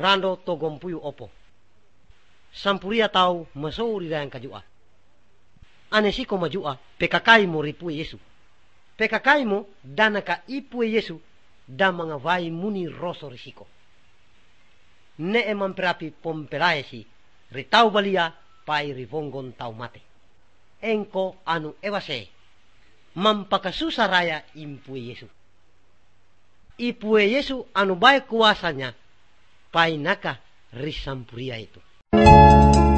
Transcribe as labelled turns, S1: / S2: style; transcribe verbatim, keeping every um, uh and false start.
S1: rando togompuyu opo. Sampuria tau masouri dayang kajua. Anesiko majua pekakai mo ripue Yesu. Pekakai mo danaka ipue Yesu da mangavai muni roso risiko. Ne emang perapi pompelaesi ritau balia pai rivonggon tau mate. Engko anu ewase mampakasusa raya impue Yesu. Ipue Yesu anu baik kuasanya pai naka risampuria itu.